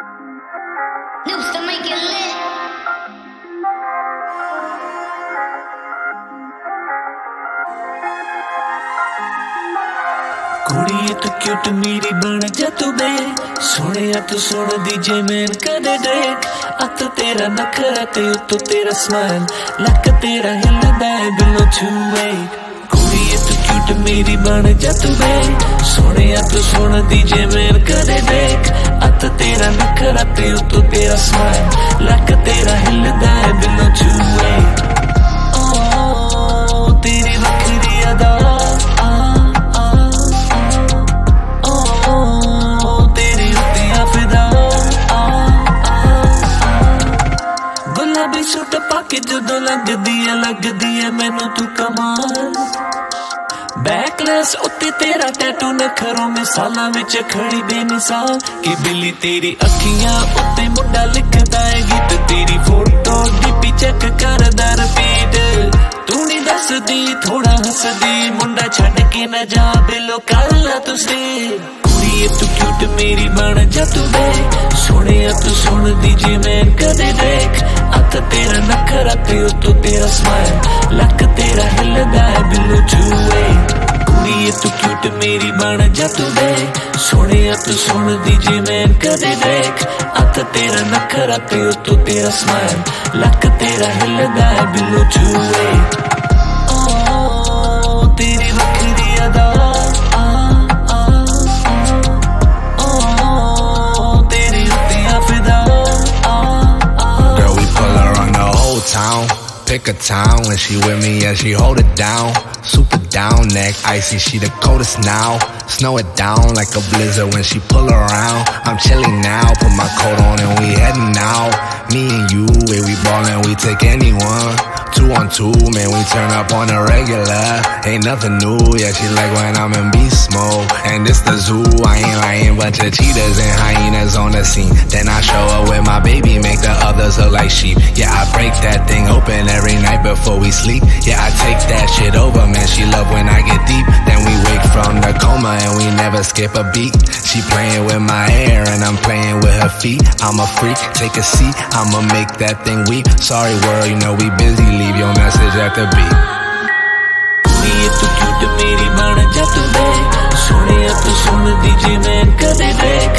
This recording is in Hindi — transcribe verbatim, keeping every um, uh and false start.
Used to make it lit. कुड़िए तू क्यूट मेरी बन जा तू बे सोनिया तू सोन दी जे मैन कदे देख अत तेरा नखरा ते उत्तो तेरा स्माइल लक तेरा हिलदा है बिलो छुए कुड़िए तू क्यूट मेरी बन जा तू बे सोनिया तू सोन दी जे मैन कदे देख अत तेरा नखरा ते उत्तो तेरा स्माइल लक तेरा हिलदा है बिलो छुए ओ तेरी वखरी अदा सूट पाके जदों लगदी है लगदी है मैनू तू कमाल बैकलेस उत्ते तेरा टैटू नखरों में सालां विच खड़ी बेमिसाल कि बिल्ली तेरी अखियां उत्ते मुंडा लिखदा है गीत तेरी फोटो डीपी चेक करदा रिपीट तू नहीं दसदी थोड़ा हसदी मुंडा छड्ड के न जा बिलो कल तुसे कुड़िए तू क्यूट मेरी बन जा तू बे सोनिया तू सुन दी जे मैन कदे देख अत तेरा नखरा ते उत्तो तेरा स्माइल लक तेरा हिलदा है बिलो छुए कुड़िए तू क्यूट मेरी बन जा तू बे सोनिया तू सुन दी जे मैन कदे देख अत तेरा नखरा ते उत्तो तेरा स्माइल लक तेरा हिलदा है बिलो छुए ओ तेरी वखरी अदा town, pick a town when she with me and she hold it down. Super down, neck icy, she the coldest now. Snow it down like a blizzard when she pull around. I'm chilling now, put my coat on and we heading out. Me and you, way we ballin', we take anyone. Two on two, man, we turn up on a regular. Ain't nothing new, yeah, she like when I'm in beast mode. And this the zoo, I ain't lying, bunch of cheetahs and hyenas on the scene. Then I show up with my baby, make the others look like sheep. Yeah, I break that thing open every night before we sleep. Yeah, I take that shit over, man, she love when I get deep. Then we wake from the coma and we never skip a beat. She playing with my hair and I'm playing with her feet. I'm a freak, take a seat, I'ma make that thing weep. Sorry world, you know we busy, leave your message at the beat. कुड़िए तू क्यूट मेरी बन जा तू बे सोनिया तू सुन दी जे मैन कदे देख